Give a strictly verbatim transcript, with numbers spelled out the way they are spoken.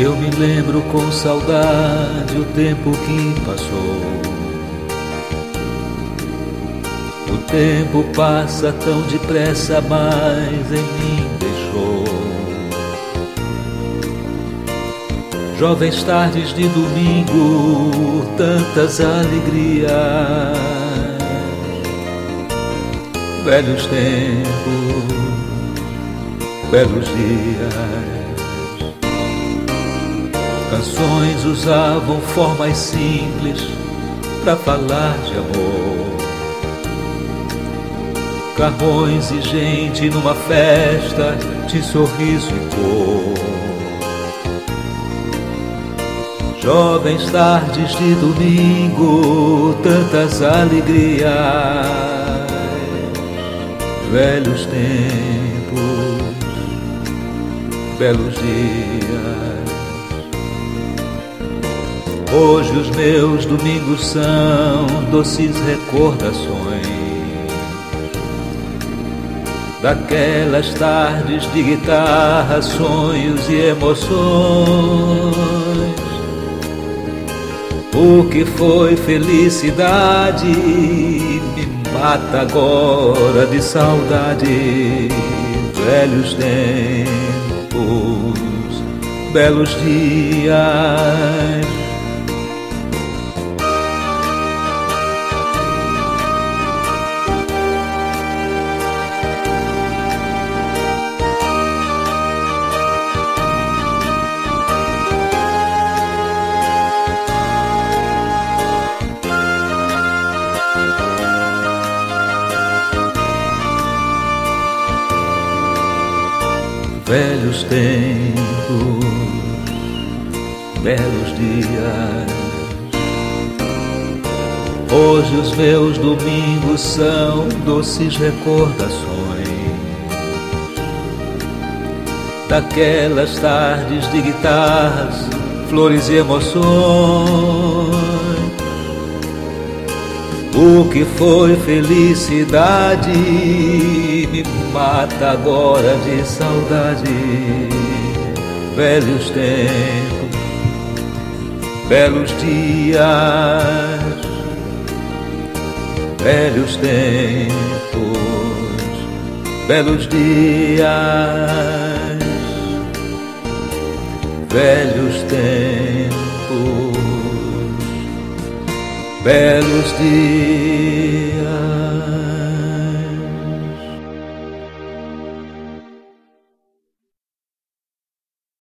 Eu me lembro com saudade o tempo que passou. O tempo passa tão depressa, mas em mim deixou jovens tardes de domingo, tantas alegrias, velhos tempos, belos dias. Canções usavam formas simples pra falar de amor. Carrões e gente numa festa de sorriso e cor. Jovens tardes de domingo, tantas alegrias, velhos tempos, belos dias. Hoje os meus domingos são doces recordações daquelas tardes de guitarra, sonhos e emoções. O que foi felicidade me mata agora de saudade. Velhos tempos, belos dias. Velhos tempos, belos dias. Hoje os meus domingos são doces recordações daquelas tardes de guitarras, flores e emoções. O que foi felicidade me mata agora de saudade. Velhos tempos, belos dias. Velhos tempos, belos dias. Velhos tempos, belos dias.